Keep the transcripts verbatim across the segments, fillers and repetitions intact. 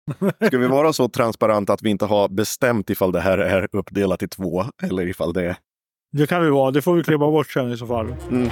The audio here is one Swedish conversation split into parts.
Ska vi vara så transparent att vi inte har bestämt ifall det här är uppdelat i två eller ifall det är... Det kan vi vara, det får vi klippa bort sen i så fall. Mm.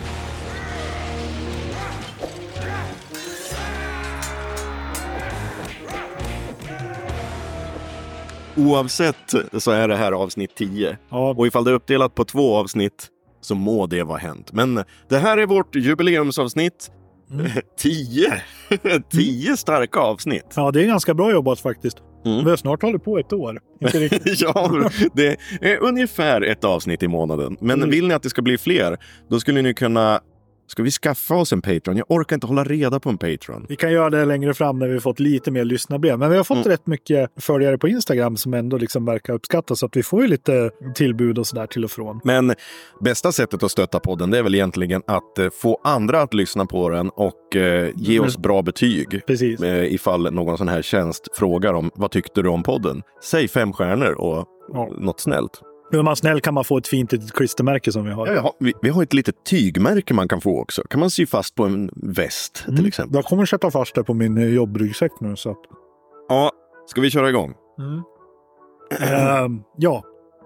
Oavsett så är det här avsnitt tio. Ja. Och ifall det är uppdelat på två avsnitt så må det vara hänt. Men det här är vårt jubileumsavsnitt. Mm. tio. tio starka avsnitt. Ja, det är ganska bra jobbat faktiskt. Mm. Vi har snart hållit på ett år. Inte riktigt. Ja, det är ungefär ett avsnitt i månaden. Men mm. vill ni att det ska bli fler, då skulle ni kunna... Ska vi skaffa oss en Patreon? Jag orkar inte hålla reda på en Patreon. Vi kan göra det längre fram när vi fått lite mer lyssnarbrev. Men vi har fått mm. rätt mycket följare på Instagram som ändå liksom verkar uppskattas. Så att vi får ju lite tillbud och sådär till och från. Men bästa sättet att stötta podden, det är väl egentligen att eh, få andra att lyssna på den och eh, ge oss bra betyg. Precis. Eh, ifall någon sån här tjänst frågar om vad tyckte du om podden. Säg fem stjärnor och ja. något snällt. Om man snäll kan man få ett fint litet klistermärke som vi har. Ja, vi, vi har ett litet tygmärke man kan få också. Kan man sy fast på en väst mm. till exempel. Jag kommer sätta fast det på min jobbryggsäck nu. Så att... Ja, ska vi köra igång? Mm. uh, ja.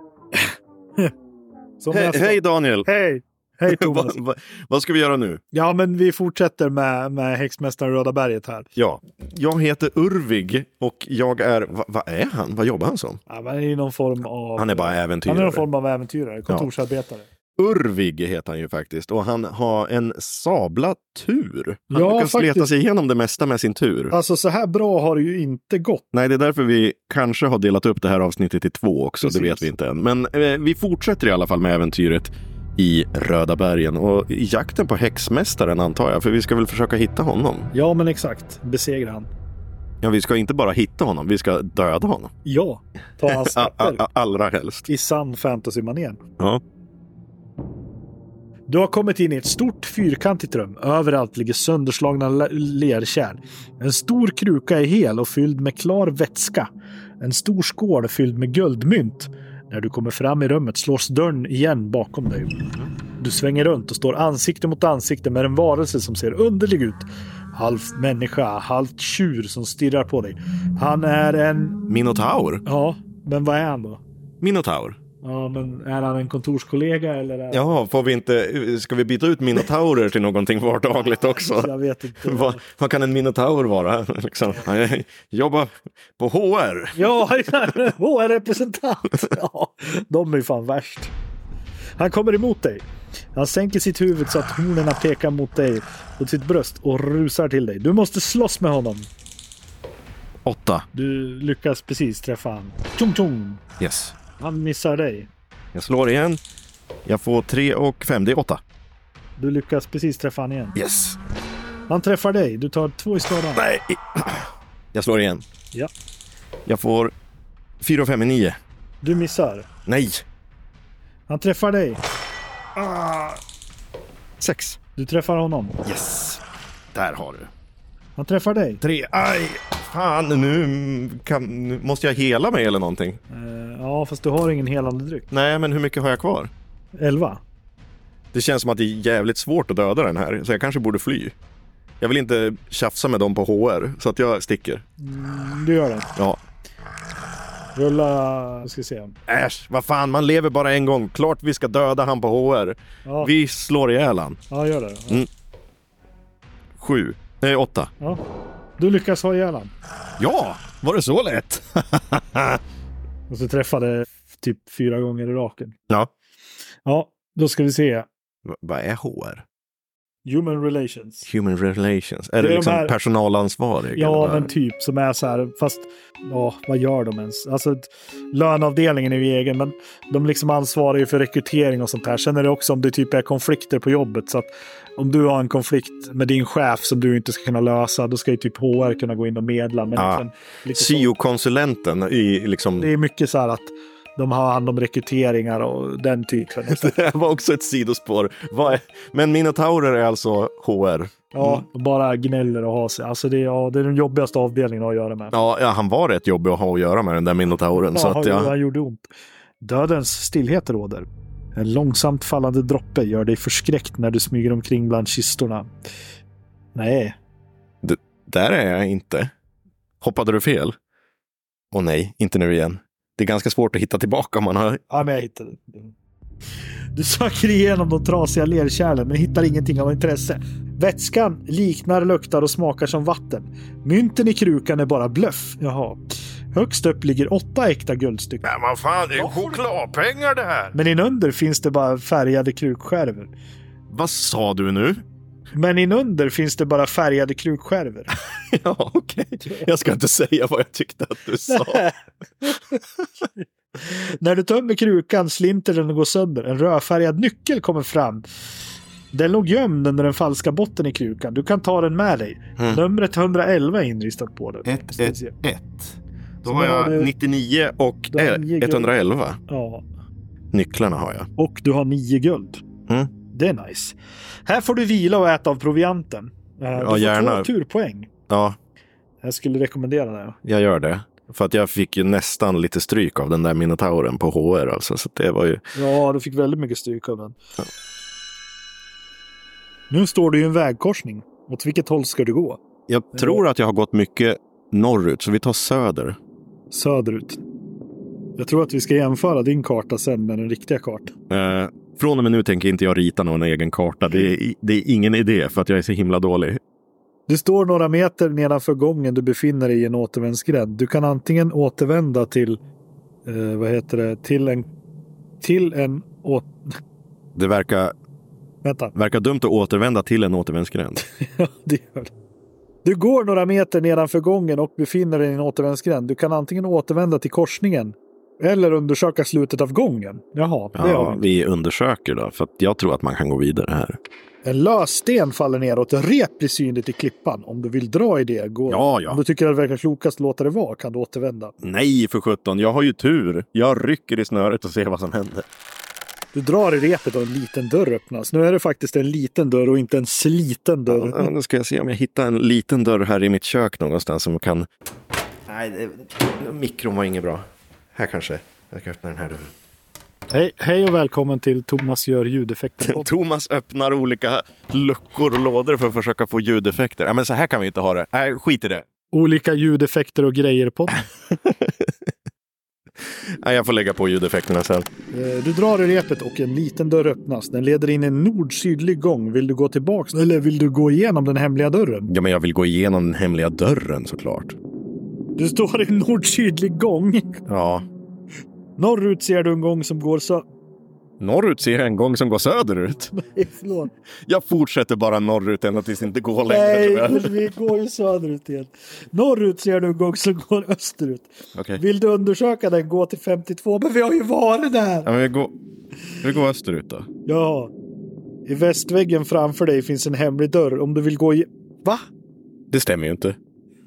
He- hej Daniel! Hej! Hej Thomas! va, va, vad ska vi göra nu? Ja, men vi fortsätter med, med häxmästaren Röda berget här. Ja, jag heter Urvig och jag är... Va, vad är han? Vad jobbar han som? Ja, men är någon form av... Han är bara äventyrare. Han är någon form av äventyrare, kontorsarbetare. Ja. Urvig heter han ju faktiskt. Och han har en sabla tur. Han ja, lyckas faktiskt. leta sig igenom det mesta med sin tur. Alltså så här bra har det ju inte gått. Nej, det är därför vi kanske har delat upp det här avsnittet i två också. Precis. Det vet vi inte än. Men eh, vi fortsätter i alla fall med äventyret i Röda bergen. Och i jakten på häxmästaren antar jag. För vi ska väl försöka hitta honom. Ja, men exakt. Besegra han. Ja, vi ska inte bara hitta honom. Vi ska döda honom. Ja, ta hans skatter. Allra helst. I sann fantasy-manér. Ja. Du har kommit in i ett stort fyrkantigt rum. Överallt ligger sönderslagna lerkärn. En stor kruka är hel och fylld med klar vätska. En stor skål fylld med guldmynt. När du kommer fram i rummet slås dörren igen bakom dig. Du svänger runt och står ansikte mot ansikte med en varelse som ser underlig ut. Halvt människa, halvt tjur som stirrar på dig. Han är en... Minotaur? Ja, men vad är han då? Minotaur? Ja, men är han en kontorskollega eller? Är... Ja, får vi inte... Ska vi byta ut minotaurer till någonting vardagligt också? Jag vet inte. vad, vad kan en minotaur vara? Liksom, jobba på H R. Ja, H R-representant. Ja, de är ju fan värst. Han kommer emot dig. Han sänker sitt huvud så att hornerna pekar mot dig och sitt bröst och rusar till dig. Du måste slåss med honom. Åtta. Du lyckas precis träffa han. Tjong, tjong. Yes. Han missar dig. Jag slår igen. Jag får tre och fem. Det är åtta. Du lyckas precis träffa han igen. Yes. Han träffar dig. Du tar två i skada. Nej. Jag slår igen. Ja. Jag får fyra och fem i nio. Du missar. Nej. Han träffar dig. Ah. Sex. Du träffar honom. Yes. Där har du. Han träffar dig. Tre. Aj. Fan, nu, kan, nu måste jag hela mig eller någonting. Uh, ja, fast du har ingen helande dryck. Nej, men hur mycket har jag kvar? Elva. Det känns som att det är jävligt svårt att döda den här. Så jag kanske borde fly. Jag vill inte tjafsa med dem på H R. Så att jag sticker. Mm, du gör det. Ja. Rulla, ska se. Äsch, vad fan, man lever bara en gång. Klart vi ska döda han på H R. Ja. Vi slår ihjäl han. Ja, gör det. Ja. Mm. Sju. Nej, åtta. Ja. Du lyckas ha ihjäl han. Ja, var det så lätt? Och så träffade typ fyra gånger i raken. Ja. Ja, då ska vi se. V- vad är H R? Human Relations. Human Relations. Är det, det är liksom de här... personalansvarig? Ja, men typ som är så här, fast ja, vad gör de ens? Alltså löneavdelningen är ju egen, men de liksom ansvarar ju för rekrytering och sånt här. Sen är det också om det typ är konflikter på jobbet, så att om du har en konflikt med din chef som du inte ska kunna lösa, då ska ju typ H R kunna gå in och medla. Men ja. S E O-konsulenten i liksom... Det är mycket så här att de har hand om rekryteringar och den typen. Det var också ett sidospår. Är... Men minotaurer är alltså H R. Ja, mm. bara gnäller och har sig. Alltså det är, ja, det är den jobbigaste avdelningen att göra med. Ja, ja, han var rätt jobbig att ha att göra med den där minotauren. Ja, så att, ja. han gjorde ont. Dödens stillhet råder. En långsamt fallande droppe gör dig förskräckt när du smyger omkring bland kistorna. Nej. D- där är jag inte. Hoppade du fel? Åh nej, inte nu igen. Det är ganska svårt att hitta tillbaka om man har... Ja, men jag hittade det. Du söker igenom de trasiga lerkärlen men hittar ingenting av intresse. Vätskan liknar, luktar och smakar som vatten. Mynten i krukan är bara bluff. Jaha. Högst upp ligger åtta äkta guldstycken. Men vad fan, det är chokladpengar det här! Men inunder finns det bara färgade krukskärvor. Vad sa du nu? Men inunder finns det bara färgade krukskärvor. Ja, okej. Okay. Jag ska inte säga vad jag tyckte att du sa. När du tömmer krukan slinter den och går sönder. En rödfärgad nyckel kommer fram. Den låg gömd under den falska botten i krukan. Du kan ta den med dig. Mm. Numret ett elva är inristat på den. ett ett ett. Då har jag du... nittionio och etthundraelva. Ja. Nycklarna har jag. Och du har nio guld. Mm. Det är nice. Här får du vila och äta av provianten. Du ja, får gärna. två turpoäng. Ja. Jag skulle rekommendera det. Jag gör det. För att jag fick ju nästan lite stryk av den där minotauren på H R. Alltså, så det var ju... Ja, du fick väldigt mycket stryk av den. Ja. Nu står du i en vägkorsning. Åt vilket håll ska du gå? Jag tror ja. att jag har gått mycket norrut. Så vi tar söder. Söderut. Jag tror att vi ska jämföra din karta sen med den riktiga kartan. Eh, från och med nu tänker inte jag rita någon egen karta. Det är, det är ingen idé för att jag är så himla dålig. Du står några meter nedanför gången du befinner dig i en återvändsgränd. Du kan antingen återvända till eh, vad heter det? Till en till en å... Det verkar Vänta. verkar dumt att återvända till en återvändsgränd. Ja, det gör det. Du går några meter nedanför gången och befinner dig i en återvändsgränd. Du kan antingen återvända till korsningen eller undersöka slutet av gången. Jaha, det ja, vi undersöker då, för att jag tror att man kan gå vidare här. En lössten faller ner och ett rep blir synligt i klippan. Om du vill dra i det, går. Ja, ja. Om du tycker att det verkar klokast, låta det vara, kan du återvända. Nej, för sjutton. Jag har ju tur. Jag rycker i snöret och ser vad som händer. Du drar i repet och en liten dörr öppnas. Nu är det faktiskt en liten dörr och inte en sliten dörr. Ja, nu ska jag se om jag hittar en liten dörr här i mitt kök någonstans som kan... Nej, det... mikron var inget bra. Här kanske. Jag kan öppna den här dörren. Hej, hej och välkommen till Thomas gör ljudeffekter. Thomas öppnar olika luckor och lådor för att försöka få ljudeffekter. Ja, men så här kan vi inte ha det. Nej, skit i det. Olika ljudeffekter och grejer på. Nej, jag får lägga på ljudeffekterna sen. Du drar i repet och en liten dörr öppnas. Den leder in i en nord-sydlig gång. Vill du gå tillbaka eller vill du gå igenom den hemliga dörren? Ja, men jag vill gå igenom den hemliga dörren såklart. Du står i en nord-sydlig gång. Ja. Norrut ser du en gång som går så... Norrut ser jag en gång som går söderut. Nej, förlåt. Jag fortsätter bara norrut ända tills det inte går längre. Nej, men vi går ju söderut igen. Norrut ser du en gång som går österut. Okay. Vill du undersöka den, gå till femtiotvå. Men vi har ju varit där. Ja, men vi går, vi går österut då. Ja. I västväggen framför dig finns en hemlig dörr. Om du vill gå i... Va? Det stämmer ju inte.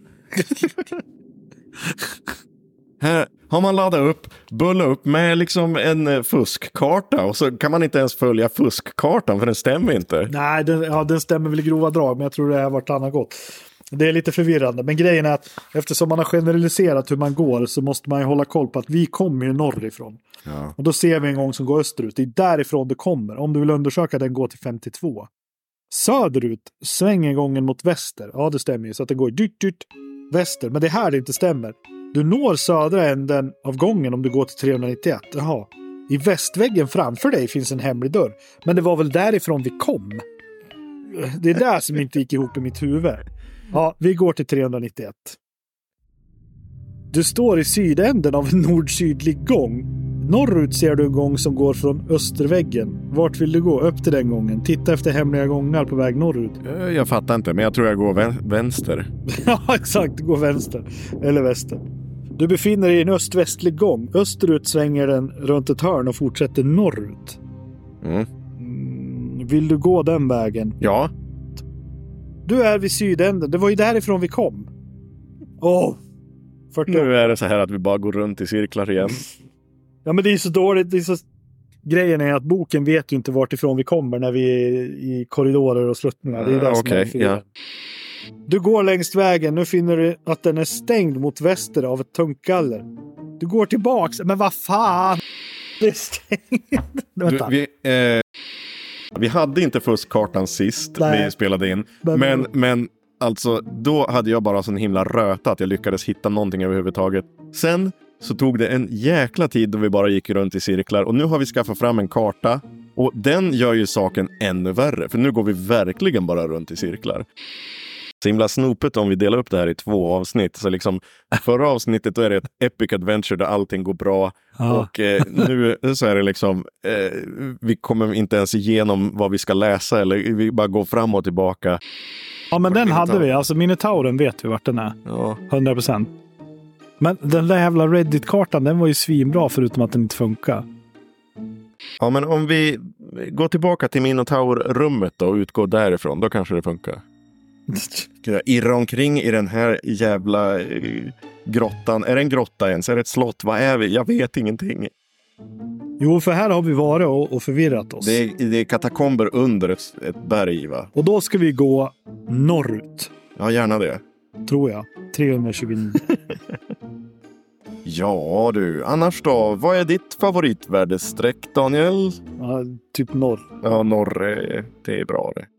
Här har man laddat upp, bullat upp med liksom en fuskkarta och så kan man inte ens följa fuskkartan för den stämmer inte. Nej, den, ja, den stämmer väl i grova drag, men jag tror det är vartannat gått. Det är lite förvirrande, men grejen är att eftersom man har generaliserat hur man går så måste man ju hålla koll på att vi kommer ju norrifrån. Ja. Och då ser vi en gång som går österut. Det är därifrån det kommer. Om du vill undersöka den, gå till femtiotvå. Söderut, svänger gången mot väster. Ja, det stämmer ju, så att det går dyrt, dyrt väster. Men det är här det inte stämmer. Du når södra änden av gången om du går till trehundranittioett. Jaha. I västväggen framför dig finns en hemlig dörr. Men det var väl därifrån vi kom. Det är där som inte gick ihop i mitt huvud. Ja, vi går till trehundranittioett. Du står i sydänden av en nord-sydlig gång. Norrut ser du en gång som går från österväggen. Vart vill du gå? Upp till den gången. Titta efter hemliga gångar på väg norrut. Jag fattar inte, men jag tror jag går vän- vänster. Ja, exakt. Gå vänster. Eller väster. Du befinner dig i en öst-västlig gång. Österut svänger den runt ett hörn och fortsätter norrut. Mm. Mm, vill du gå den vägen? Ja. Du är vid sydänden. Det var ju därifrån vi kom. Åh! Oh, nu är det så här att vi bara går runt i cirklar igen. Ja, men det är så dåligt. Det är så... Grejen är att boken vet ju inte vart ifrån vi kommer när vi är i korridorer och sluttningar. Det är det okay, som är ja. Du går längs vägen. Nu finner du att den är stängd mot väster av ett tungt galler. Du går tillbaks. Men vad fan? Det är stängt. Du, vi, eh, vi hade inte fuskkartan sist. Nej. Vi spelade in. Men, men, men alltså då hade jag bara sån himla röta att jag lyckades hitta någonting överhuvudtaget. Sen så tog det en jäkla tid då vi bara gick runt i cirklar. Och nu har vi skaffat fram en karta. Och den gör ju saken ännu värre. För nu går vi verkligen bara runt i cirklar. Så himla snopet om vi delar upp det här i två avsnitt. Så liksom förra avsnittet då är det ett epic adventure där allting går bra. Ja. Och eh, nu så är det liksom eh, vi kommer inte ens igenom vad vi ska läsa. Eller vi bara går fram och tillbaka. Ja, men den hade vi. Alltså Minotauren vet vi vart den är. Ja. hundra procent. Men den där jävla Reddit-kartan, den var ju svinbra förutom att den inte funkar. Ja, men om vi går tillbaka till Minotaur-rummet då och utgår därifrån, då kanske det funkar. Ska jag irra omkring i den här jävla eh, grottan? Är det en grotta ens? Är det ett slott? Vad är vi? Jag vet ingenting. Jo, för här har vi varit och, och förvirrat oss. Det är, det är katakomber under ett, ett berg, va? Och då ska vi gå norrut. Ja, gärna det. Tror jag. trehundratjugonio. Ja du, annars då? Vad är ditt favoritvärdesträck, Daniel? Ja, typ norr. Ja, norr, det är bra det.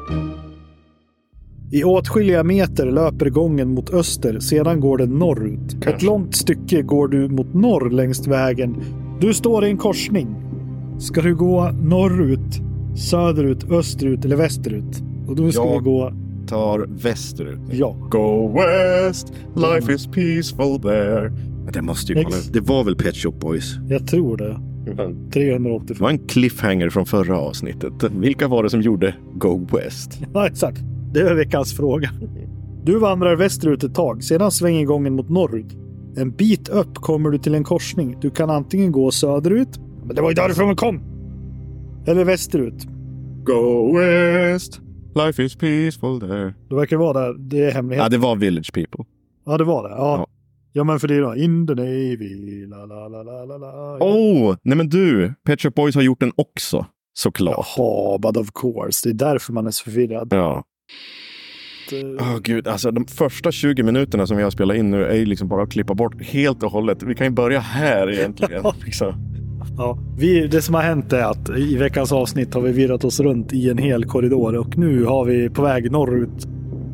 I åtskilliga meter löper gången mot öster, sedan går den norrut. Kanske. Ett långt stycke går du mot norr längs vägen. Du står i en korsning. Ska du gå norrut, söderut, österut eller västerut? Och då ska jag vi gå... tar västerut. Ja. Go west, life is peaceful there. Det måste ju kolla. Det var väl Pet Shop Boys? Jag tror det. trehundraåttiofem. Det var en cliffhanger från förra avsnittet. Vilka var det som gjorde Go West? Ja, exakt. Det är veckans fråga. Du vandrar västerut ett tag, sedan svänger gången mot norrut. En bit upp kommer du till en korsning. Du kan antingen gå söderut, men det var ju därifrån vi kom. Eller västerut. Go west, life is peaceful there. Det verkar vara där, det är hemlighet. Ja, det var Village People. Ja, det var det. Ja. Ja. Ja, men för det då. In the Navy. La, la, la, la, la, la. Åh, oh, nej men du. Pet Shop Boys har gjort den också. Såklart. Jaha, but of course. Det är därför man är så förvirrad. Ja. Åh oh, gud, alltså de första tjugo minuterna som vi har spelat in nu är ju liksom bara att klippa bort helt och hållet. Vi kan ju börja här egentligen. liksom. Ja, vi, det som har hänt är att i veckans avsnitt har vi virrat oss runt i en hel korridor och nu har vi på väg norrut.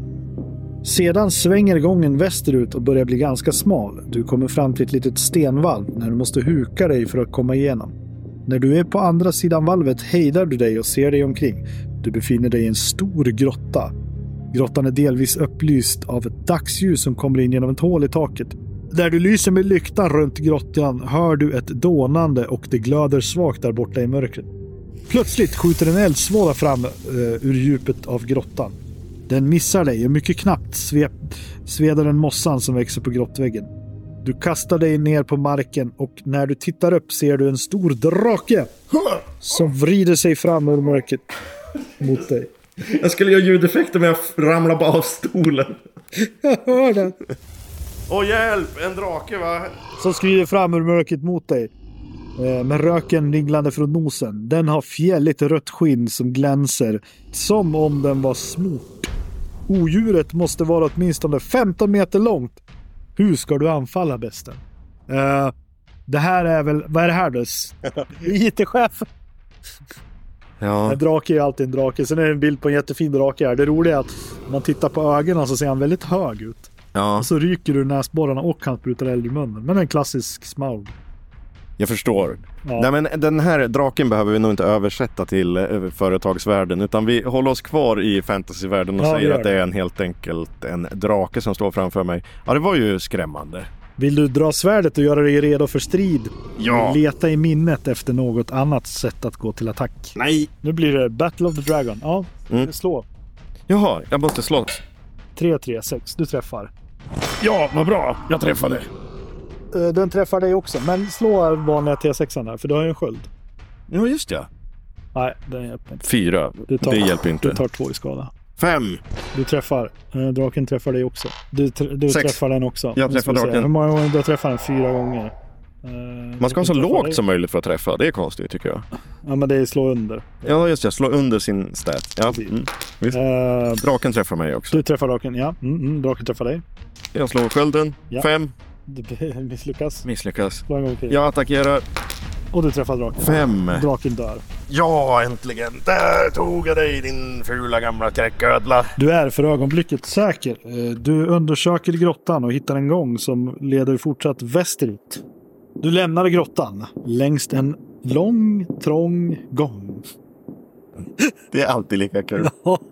Sedan svänger gången västerut och börjar bli ganska smal. Du kommer fram till ett litet stenvalv när du måste huka dig för att komma igenom. När du är på andra sidan valvet hejdar du dig och ser dig omkring. Du befinner dig i en stor grotta. Grottan är delvis upplyst av ett dagsljus som kommer in genom ett hål i taket. Där du lyser med lyktan runt grottan hör du ett dånande och det glöder svagt där borta i mörkret. Plötsligt skjuter en eldsvåda fram uh, ur djupet av grottan. Den missar dig och mycket knappt svep, sveder den mossan som växer på grottväggen. Du kastar dig ner på marken och när du tittar upp ser du en stor drake som vrider sig fram ur mörkret mot dig. Jag skulle göra ljudeffekter men jag ramlar bara av stolen. Jag hör det. Åh hjälp, en drake va? Som skrider fram ur mörkret mot dig. Med röken ringlande från nosen. Den har fjälligt rött skinn som glänser. Som om den var smort. Odjuret måste vara åtminstone femton meter långt. Hur ska du anfalla besten? Uh, det här är väl... Vad är det här då? I T-chef. Ja. En drake är alltid en drake. Sen är det en bild på en jättefin drake här. Det roliga är att man tittar på ögonen så ser han väldigt hög ut. Ja. Och så ryker du näsborrarna och han sprutar eld i munnen. Men en klassisk smaug. Jag förstår. Ja. Nej, men den här draken behöver vi nog inte översätta till eh, företagsvärlden. Utan vi håller oss kvar i fantasyvärlden och ja, säger det att det är en helt enkelt en drake som står framför mig. Ja, det var ju skrämmande. Vill du dra svärdet och göra dig redo för strid? Ja. Leta i minnet efter något annat sätt att gå till attack. Nej. Nu blir det Battle of the Dragon. Ja, mm. slå. Jaha, jag måste slå. tre tre sex, du träffar. Ja, vad bra. Jag träffade. Den träffar dig också, men slå vanliga T sex här, för du har ju en sköld. Ja, just det. Nej, den hjälper inte. Fyra, tar, det hjälper inte. Du tar två i skada. Fem. Du träffar. Draken träffar dig också. Du, tr- du träffar den också. Jag träffar draken. Hur många gånger du träffar den? Fyra gånger. Man ska ha så lågt dig som möjligt för att träffa. Det är konstigt tycker jag. Ja, men det är slå under. Ja, just det. Slå under sin stat. Ja, mm. Visst. Uh, draken träffar mig också. Du träffar draken, ja. Mm, mm, draken träffar dig. Jag slår skölden. Ja. Fem. Du misslyckas. Misslyckas. Slå en gång till. Jag attackerar. Och du träffar draken. Fem. Draken dör. Ja, äntligen. Där tog jag dig, din fula gamla kräcködla. Du är för ögonblicket säker. Du undersöker grottan och hittar en gång som leder fortsatt västerut. Du lämnar grottan längs en lång, trång gång. Det är alltid lika kul.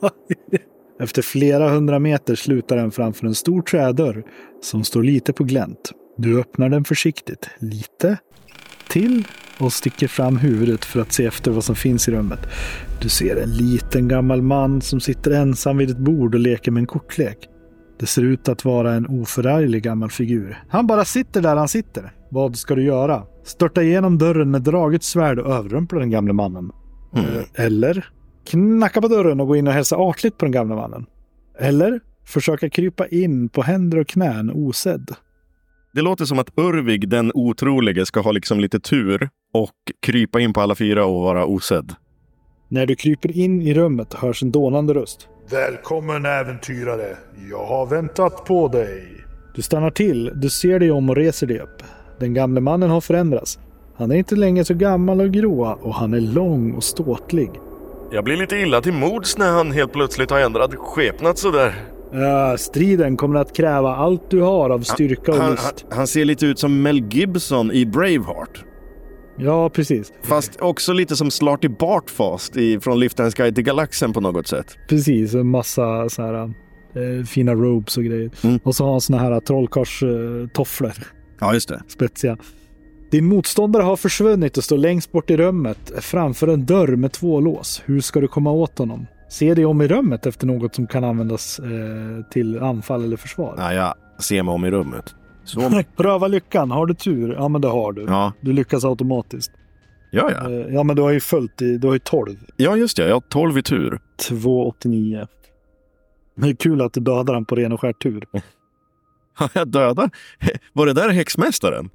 Efter flera hundra meter slutar den framför en stor trädörr som står lite på glänt. Du öppnar den försiktigt, lite till och sticker fram huvudet för att se efter vad som finns i rummet. Du ser en liten gammal man som sitter ensam vid ett bord och leker med en kortlek. Det ser ut att vara en oförarglig gammal figur. Han bara sitter där han sitter. Vad ska du göra? Störta igenom dörren med draget svärd och överrumpla den gamla mannen. Mm. Eller knacka på dörren och gå in och hälsa artligt på den gamla mannen. Eller försöka krypa in på händer och knän osedd. Det låter som att Urvig, den otrolige, ska ha liksom lite tur och krypa in på alla fyra och vara osedd. När du kryper in i rummet hörs en dånande röst. Välkommen äventyrare, jag har väntat på dig. Du stannar till, du ser dig om och reser dig upp. Den gamle mannen har förändrats. Han är inte längre så gammal och grå och han är lång och ståtlig. Jag blir lite illa till mods när han helt plötsligt har ändrat skepnat sådär. Ja, striden kommer att kräva allt du har av styrka och han, list. Han, han ser lite ut som Mel Gibson i Braveheart. Ja, precis. Fast också lite som Slarty Bartfast i, från Liftarens guide till galaxen på något sätt. Precis, en massa så här eh, fina robes och grejer. Mm. Och så har han såna här trollkars eh, tofflor. Ja, just det. Spetsiga. Din motståndare har försvunnit och står längst bort i rummet framför en dörr med två lås. Hur ska du komma åt honom? Se dig om i rummet efter något som kan användas eh, till anfall eller försvar. Ja, jag ser mig om i rummet. Så... Pröva lyckan. Har du tur? Ja, men det har du. Ja. Du lyckas automatiskt. Ja, ja. Eh, ja, men du har ju följt i, du har ju tolv. Ja, just det. Jag har tolv i tur. två åttionio. Det är kul att du dödar han på ren och skär tur. Ja, jag dödar? Var det där häxmästaren?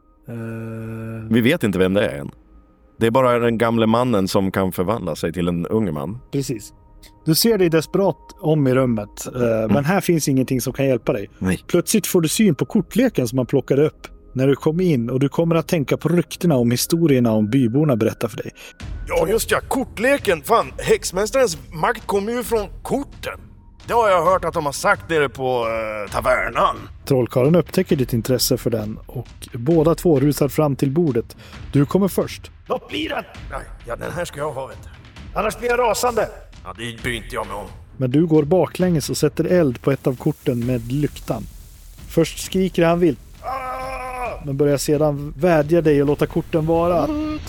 Uh... Vi vet inte vem det är än. Det är bara den gamle mannen som kan förvandla sig till en ung man. Precis. Du ser dig desperat om i rummet. Uh, mm. Men här finns ingenting som kan hjälpa dig. Nej. Plötsligt får du syn på kortleken som man plockade upp när du kom in. Och du kommer att tänka på ryktena om historierna om byborna berättar för dig. Ja, just ja. Kortleken. Fan, häxmästarens makt kommer ju från korten. Det har jag hört att de har sagt nere på uh, tavernan. Trollkarlen upptäcker ditt intresse för den och båda två rusar fram till bordet. Du kommer först. Vad blir den? Nej, ja, den här ska jag ha, vet du. Annars blir jag rasande. Ja, det bryr inte jag mig om. Men du går baklänges och sätter eld på ett av korten med lyktan. Först skriker han vilt. Ah! Men börjar sedan vädja dig och låta korten vara.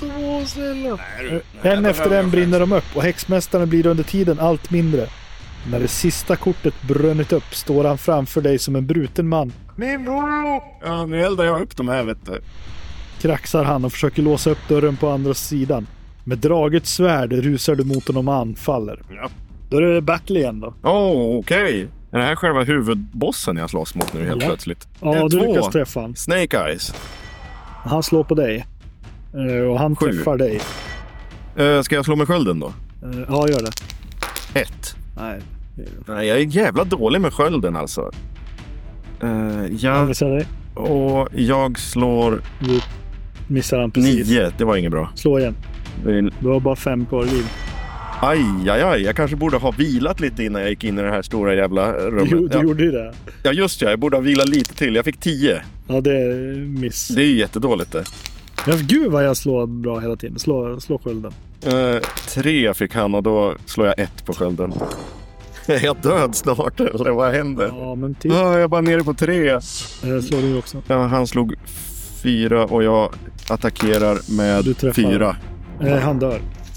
Nej, en efter en brinner de upp och häxmästaren blir under tiden allt mindre. När det sista kortet brunnit upp står han framför dig som en bruten man. Min bror! Ja, nu eldar jag upp de här, vet du. Kraxar han och försöker låsa upp dörren på andra sidan. Med draget svärd rusar du mot honom och anfaller. Ja. Då är det battle igen då. Åh, oh, okej. Okay. Är det här själva huvudbossen jag slåss mot nu helt ja. plötsligt? Ja, du lyckas träffa han. Snake Eyes. Han slår på dig. Och han Sju. träffar dig. Uh, ska jag slå med skölden då? Uh, ja, gör det. Ett. Nej. Nej, jag är jävla dålig med skölden alltså. Uh, jag... Jag dig. Och jag slår... Du missar han precis. Nio, det var inget bra. Slå igen. Vill... Du har bara fem kvar liv. Aj, aj, aj. Jag kanske borde ha vilat lite innan jag gick in i det här stora jävla rummet. Du, du ja. gjorde ju det. Ja, just det. Jag borde ha vilat lite till. Jag fick tio. Ja, det är miss. Det är ju jättedåligt det. Ja, gud vad jag slår bra hela tiden. Slå, slå skölden. Uh, tre fick han och då slår jag ett på skölden. Är jag död snart eller vad händer? Ja, men typ. Oh, jag är bara nere på tre. Jag slår du också. Ja, han slog fyra och jag attackerar med fyra. Eh, han dör.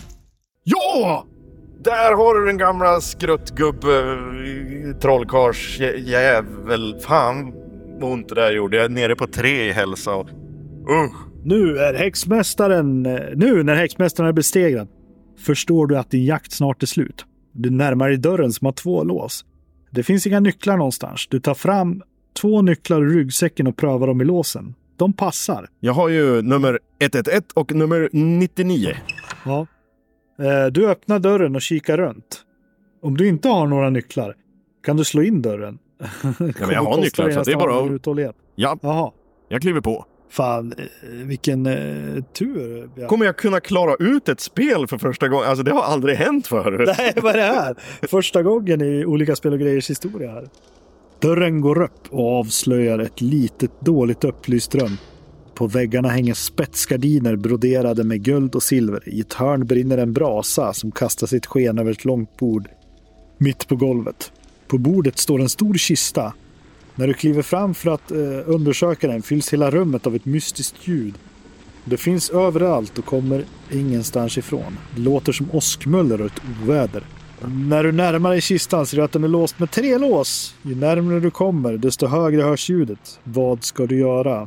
Ja! Där har du den gamla skruttgubb trollkars jävel. Fan, vad ont det där gjorde. Jag är nere på tre i hälsa. Och... Uh. Nu är häxmästaren... Nu när häxmästaren är besegrad förstår du att din jakt snart är slut. Du närmar dig dörren som har två lås. Det finns inga nycklar någonstans. Du tar fram två nycklar i ryggsäcken och prövar dem i låsen. De passar. Jag har ju nummer ett ett ett och nummer nittionio. Ja. Du öppnar dörren och kikar runt. Om du inte har några nycklar kan du slå in dörren. Ja, men jag har nycklar så det är bara... Uthållighet. Ja, Jaha. Jag kliver på. Fan, vilken eh, tur. Ja. Kommer jag kunna klara ut ett spel för första gången? Alltså det har aldrig hänt förut. Nej, vad är det här? Första gången i olika spel och grejers historia här. Dörren går upp och avslöjar ett litet dåligt upplyst rum. På väggarna hänger spetsgardiner broderade med guld och silver. I ett hörn brinner en brasa som kastar sitt sken över ett långt bord mitt på golvet. På bordet står en stor kista. När du kliver fram för att eh, undersöka den fylls hela rummet av ett mystiskt ljud. Det finns överallt och kommer ingenstans ifrån. Det låter som åskmuller och ett oväder. När du närmar dig kistan ser du att den är låst med tre lås. Ju närmare du kommer, desto högre hörs ljudet. Vad ska du göra?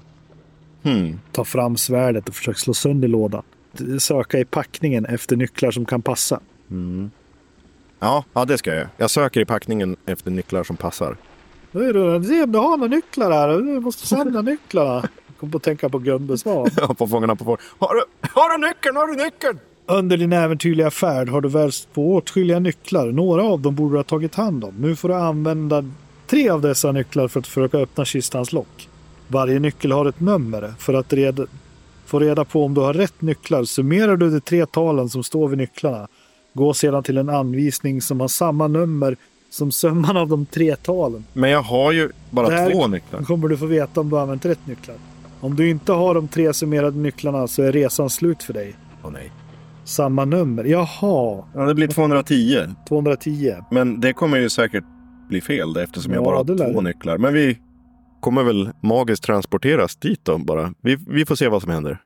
Hmm. Ta fram svärdet och försök slå sönder lådan. Söka i packningen efter nycklar som kan passa. Mm. Ja, ja, det ska jag. Jag söker i packningen efter nycklar som passar. Se om du har några nycklar här. Du måste sända nycklarna. Jag kommer på att tänka på Gumbes svar. Ja, på fångarna på får. Har du, har du nyckeln? Har du nyckeln? Under din äventyrliga färd har du välst på åtskilliga nycklar. Några av dem borde du ha tagit hand om. Nu får du använda tre av dessa nycklar för att försöka öppna kistans lock. Varje nyckel har ett nummer. För att reda, få reda på om du har rätt nycklar summerar du de tre talen som står vid nycklarna. Gå sedan till en anvisning som har samma nummer som summan av de tre talen. Men jag har ju bara Där två nycklar. kommer du få veta om du har använt rätt nycklar. Om du inte har de tre summerade nycklarna så är resan slut för dig. Åh nej. Samma nummer. Jaha. Ja, det blir tvåhundratio. tvåhundratio. Men det kommer ju säkert bli fel då, eftersom jag Ja, bara det har lär två det. nycklar. Men vi kommer väl magiskt transporteras dit då bara. Vi, vi får se vad som händer.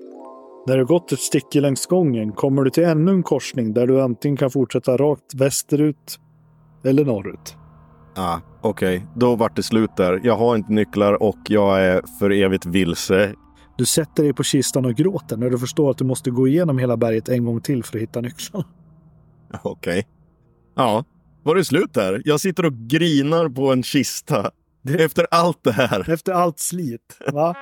När du gått ett stycke längs gången kommer du till ännu en korsning där du antingen kan fortsätta rakt västerut eller norrut. Ah, okej. Okay. Då vart det slut där. Jag har inte nycklar och jag är för evigt vilse. Du sätter dig på kistan och gråter när du förstår att du måste gå igenom hela berget en gång till för att hitta nycklarna. Okej. Okay. Ja, var det slut där? Jag sitter och grinar på en kista. Det... Efter allt det här. Efter allt slit, va?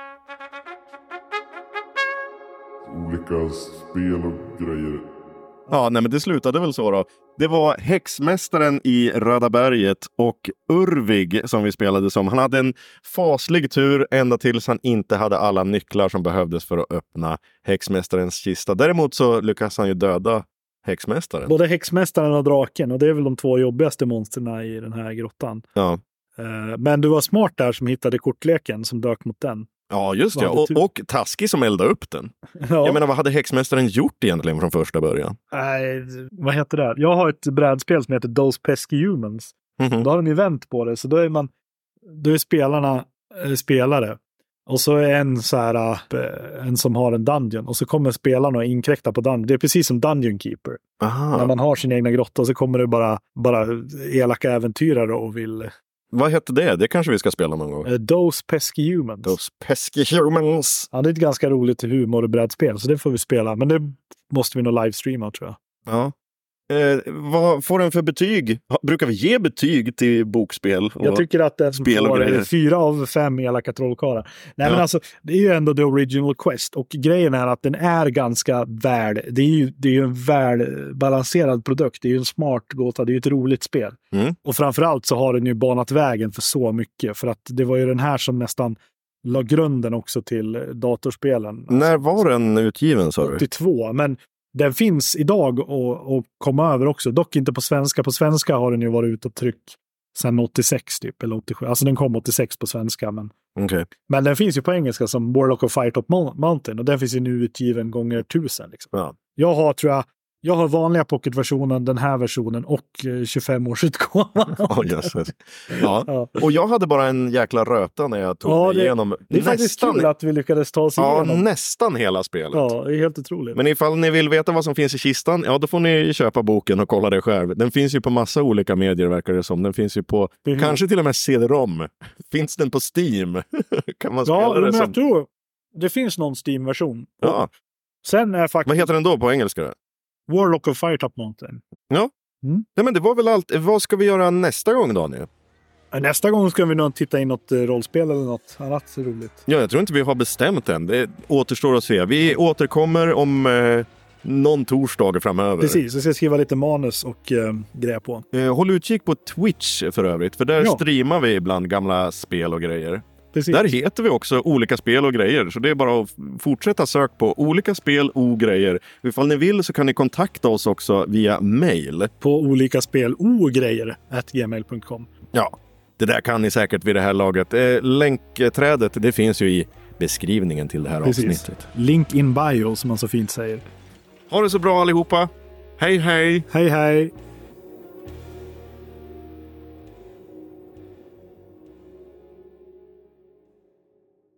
Olika spel och grejer. Ja, nej men det slutade väl så då. Det var häxmästaren i Röda berget och Urvig som vi spelade som. Han hade en faslig tur ända tills han inte hade alla nycklar som behövdes för att öppna häxmästarens kista. Däremot så lyckas han ju döda häxmästaren. Både häxmästaren och draken, och det är väl de två jobbigaste monsterna i den här grottan. Ja. Men du var smart där som hittade kortleken som dök mot den. Ja, just det. Och, och taskig som eldade upp den. Ja. Jag menar, vad hade häxmästaren gjort egentligen från första början? Nej, vad heter det? Jag har ett brädspel som heter Those Pesky Humans. Mm-hmm. Då har de ju vänt på det. Så då är man, då är spelarna äh, spelare. Och så är en så här, äh, en som har en dungeon. Och så kommer spelarna och inkräkta på dungeon. Det är precis som Dungeon Keeper. Aha. När man har sin egna grotta och så kommer det bara, bara elaka äventyrare och vill... Vad heter det? Det kanske vi ska spela någon gång. Uh, Those Pesky Humans. Those Pesky Humans. Ja, det är ett ganska roligt humor- och brädspel, så det får vi spela. Men det måste vi nog livestreama, tror jag. Ja. Eh, vad får den för betyg? Brukar vi ge betyg till bokspel? Och jag tycker att den får fyra av fem elaka trollkarlar. Nej, ja. Men alltså, det är ju ändå The Original Quest. Och grejen är att den är ganska väl... Det är ju, det är ju en välbalanserad produkt. Det är ju en smart gåta. Det är ju ett roligt spel. Mm. Och framförallt så har den ju banat vägen för så mycket. För att det var ju den här som nästan la grunden också till datorspelen. När var den utgiven, sa du? åttiotvå, men... Den finns idag och, och komma över också. Dock inte på svenska. På svenska har den ju varit ute och tryck sedan åttiosex typ. Eller åttiosju. Alltså den kom åttiosex på svenska. Men, okay. men den finns ju på engelska som Warlock of Firetop Mountain. Och den finns ju nu utgiven gånger tusen. Liksom. Ja. Jag har, tror jag, jag har vanliga pocketversionen, den här versionen och tjugofem års utgåvan. Oh, yes, yes. Ja. Ja. Och jag hade bara en jäkla röta när jag tog ja, mig det, igenom. Det är faktiskt kul att vi lyckades ta oss ja, igenom. nästan hela spelet. Ja, det är helt otroligt. Men ifall ni vill veta vad som finns i kistan, ja då får ni köpa boken och kolla det själv. Den finns ju på massa olika medier, verkar det som. Den finns ju på, mm. kanske till och med C D-ROM. Finns den på Steam? Kan man spela ja, det men som... jag tror det finns någon Steam-version. Ja. Sen är faktiskt... Vad heter den då på engelska då? Warlock of Firetop Mountain. Ja. Mm. Nej, men det var väl allt. Vad ska vi göra nästa gång, Daniel? Nästa gång ska vi nog titta in något rollspel eller något annat roligt. Ja, jag tror inte vi har bestämt än. Det återstår att se. Vi återkommer om eh, någon torsdag framöver. Precis, vi ska skriva lite manus och eh, grejer på. Eh, håll utkik på Twitch för övrigt. För där ja. streamar vi ibland gamla spel och grejer. precis. Där heter vi också olika spel och grejer. Så det är bara att fortsätta sök på olika spel och grejer. Ifall ni vill så kan ni kontakta oss också via mail. På olika spel och grejer at gmail punkt com. Ja, det där kan ni säkert vid det här laget. Eh, länkträdet, det finns ju i beskrivningen till det här Precis. avsnittet. Link in bio som man så fint säger. Ha det så bra allihopa. Hej hej! Hej hej!